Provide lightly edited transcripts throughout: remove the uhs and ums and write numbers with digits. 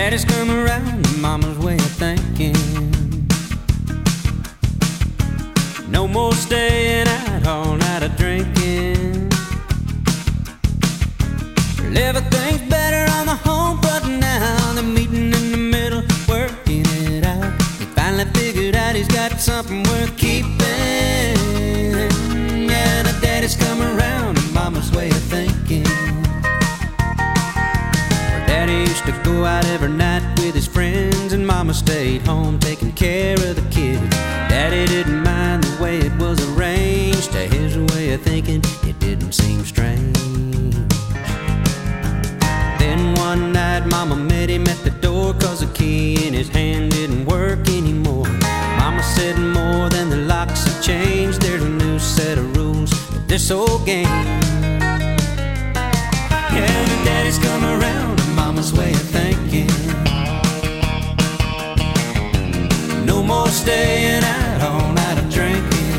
Daddy's come around to mama's way of thinking. No more staying out all night a drinking. Everything's better on the home front now. They're meeting in the middle, working it out. He finally figured out he's got something worth keeping. Yeah, the daddy's come around to mama's way of thinking. Daddy used to go out every night with his friends, and mama stayed home taking care of the kids. Daddy didn't mind the way it was arranged. To his way of thinking, it didn't seem strange. Then one night mama met him at the door, 'cause the key in his hand didn't work anymore. Mama said more than the locks have changed. There's a new set of rules to this old game. Yeah, the daddy's come around to mama's way of thinking. No more staying out all night a drinking.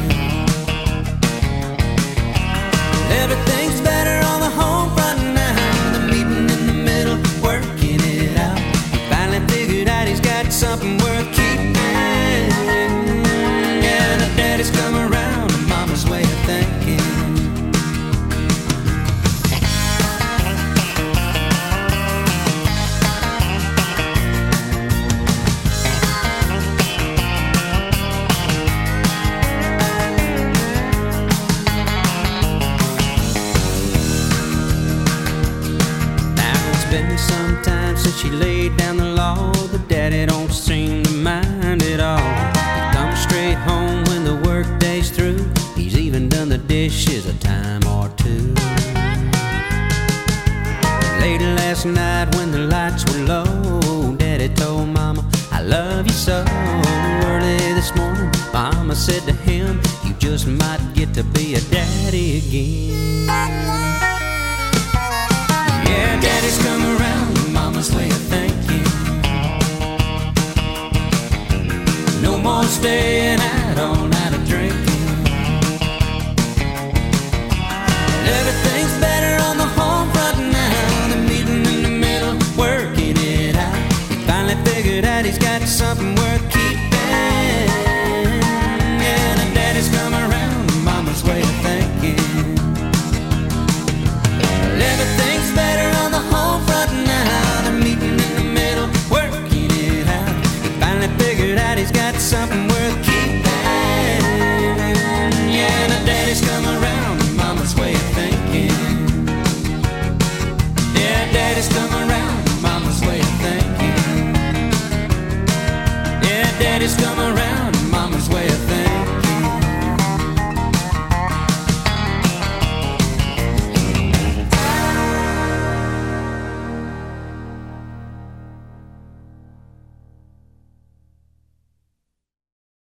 Everything's better on the home front now. The meeting in the middle, working it out. He finally figured out he's got something worth keeping. Yeah, the daddy's come around to mama's way of thinking. Been some time since she laid down the law. The daddy don't seem to mind at all. He comes straight home when the work day's through. He's even done the dishes a time or two. Late last night when the lights were low, daddy told mama, I love you so. Early this morning, mama said to him, you just might get to be a daddy again. Yeah, daddy's come around to mama's way of thinking. No more staying out all night a drinking. Everything's better on the home front now. The meeting in the middle, working it out. He finally figured out he's got something worth keeping. Yeah, the daddy's come around to mama's way of thinking. Everything's better on the home front now. They're meeting in the middle, working it out. He finally figured out he's got something worth keeping. Yeah, the daddy's come around to mama's way of thinking. Yeah, daddy's come around to mama's way of thinking. Yeah, daddy's come